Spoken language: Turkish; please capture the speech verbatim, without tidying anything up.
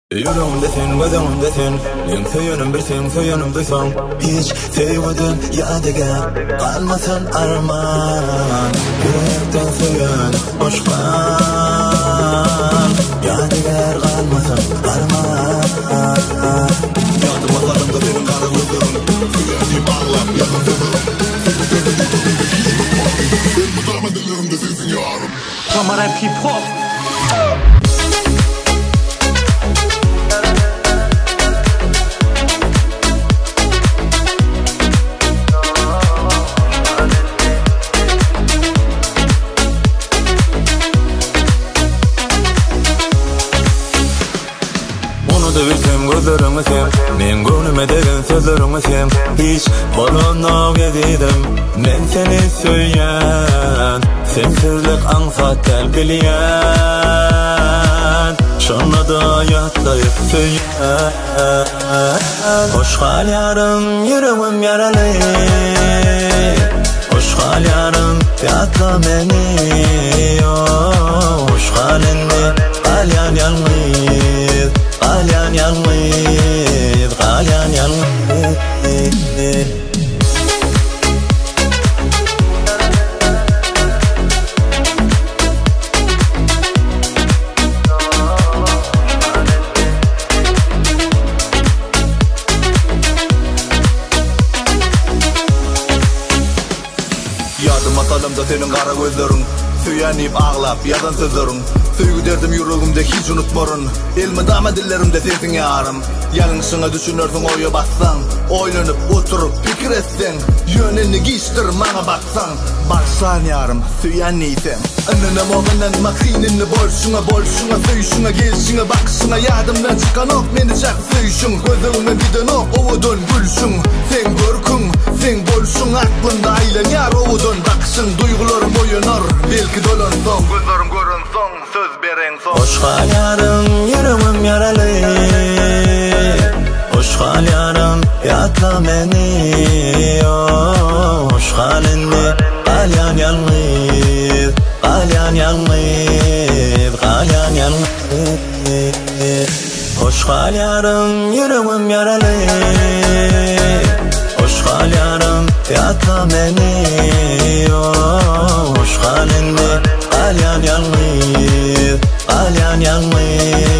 Yüreğimdesin, gözümdesin. Len söyünüm bilsin, söyünüm duysan. Hiç sevmedin yadigar, kalmasın arman. Yürekten söyün, boşkan. Yadigar kalmasın arman. Yadım atalımda senin karı gözlerin. Söyünüm ağlam, yadım sözüm. Bu drama dillerimde sensin yarım. Kamera hip hop. Bilsem gözlerimi sen, men gönlüme degen sözlerimi sen. Hiç bolana gezidim, men seni söyleyen. Sensizlik ansat telpiliyen. Şonda da yatlayıp söyleyen. Hoş hal yarım, yüreğim yaralı. Hoş hal yarım, yatla beni. Hoş halinde, kalyan yalnız. Kalyan yalnız, kalyan yalnız. Yadım atalımda senin kara gözlerin. Süyenip ağlap yazan sözlerin. Söygü derdim yüreğimde hiç unutmarın. Elmi dama dillerimde sensin yarım. Yanlışına düşünürsün oya bassan. Oylanıp oturup fikir etsen. Yönünü giyiştir bana baksan. Baksan yarım süyen neysem. Önüne moğunan makinini bolşuna bolşuna söyüşüne gelşine bakışına. Yadımdan çıkan ok meni çak söyüşün. Gözüme giden ok ovudun gülşün. Sen görkün sen bolşun aklında aylan yar ovudun bakışın. Duygularım oyunur belki dolan son. Gözlerim görün son söz beren son. Hoş hal yarım yüreğim yaralı. Hoş hal yarım yatla beni. Hoş halinde kalyan yalnız. Kalyan yalnız, kalyan yalnız. Hoş hal yarım yüreğim yaralı. Hoş hal yarım yatla beni. Hoş halinde kalyan yalnız, kalyan yalnız.